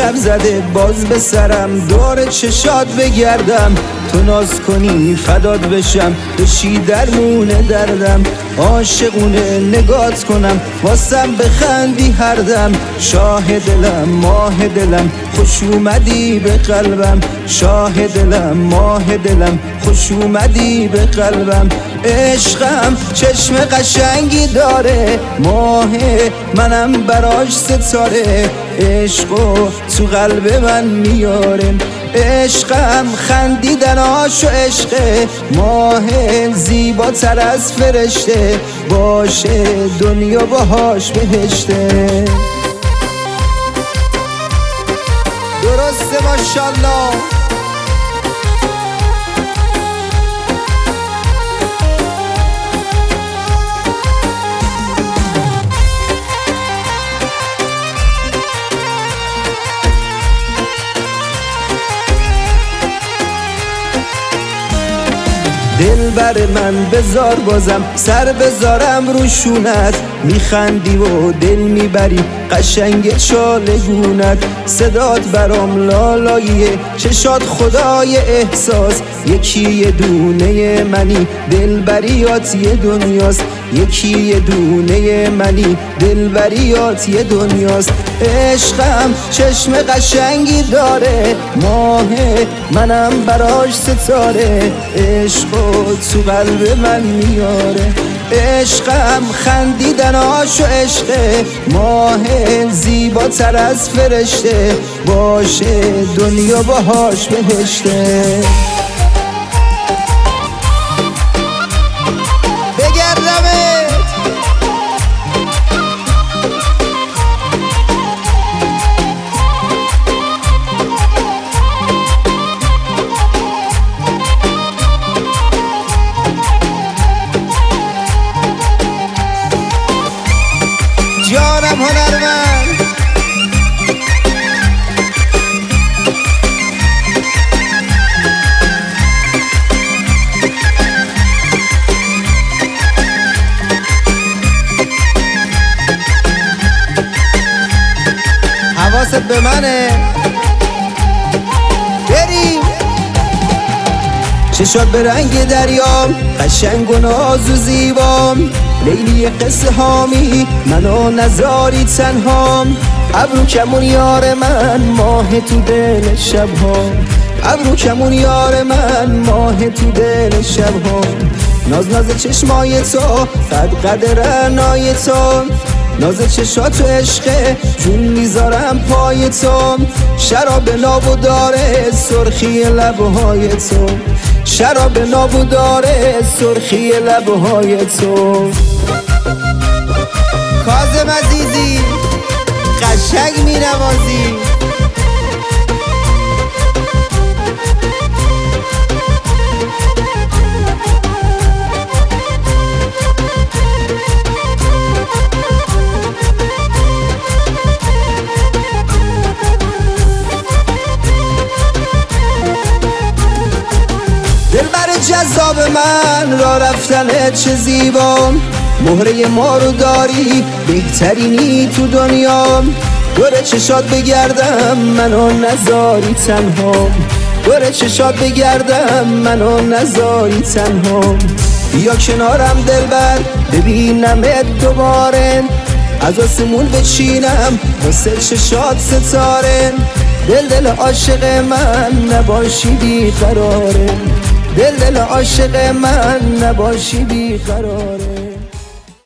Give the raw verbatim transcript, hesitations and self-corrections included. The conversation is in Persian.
لب زده باز به سرم، دور چشات بگردم تو ناز کنی فدات بشم، بشی درمونه دردم عاشقونه نگات کنم، واسم بخندی هر دم، شاه دلم ماه دلم خوش اومدی به قلبم، شاه دلم ماه دلم خوش اومدی به قلبم. عشقم چشم قشنگی داره، ماه منم براش ستاره، عشقو تو قلب من میاره، عشقم خندیدناش و عشقه، ماه زیباتر از فرشته، باشه دنیا باهاش بهشته. درسته ماشالله. دل بر من بذار بازم سر بذارم روشونت، میخندی و دل میبری قشنگ چالگونت، صدات برام لالاییه چشات خدای احساس، یکی یه دونه منی دلبریات یه دنیاست، یکی یه دونه منی دلبریات یه دنیاست. عشقم چشم قشنگی داره، ماه منم براش ستاره، عشقو تو قلب من میاره، عشقم خندیدناش و عشقه، ماه زیباتر از فرشته، باشه دنیا باهاش بهشته. جانم هنرمند حواست به منه بریم. چشات به رنگ دریام قشنگ و ناز و زیبام، لیلی قصه هامی منو نزاری تنهام، ابرو کمون یار من ماه تو دل شبهام، ابرو کمون یار من ماه تو دل شبهام، ناز ناز چشمای تو قد قد رعنای تو، ناز چشات و عشقه جون میذارم پای تو، شراب نابو داره سرخی لبهای تو، شراب نابو داره سرخی لبهای تو. کاظم عزیزی قشنگ می نوازی، دلبر جذاب من را رفتن چه زیبا، مهره ما رو داری بهترینی تو دنیا، دور چشات بگردم منو نزاری تنها، دور چشات بگردم منو نزاری تنها، بیا کنارم دلبر ببینمت دوباره، از آسمون بچینم واسه چشات ستاره، دل دل عاشق من نباشی بیقراره، دل دل عاشق من نباشی بیقراره.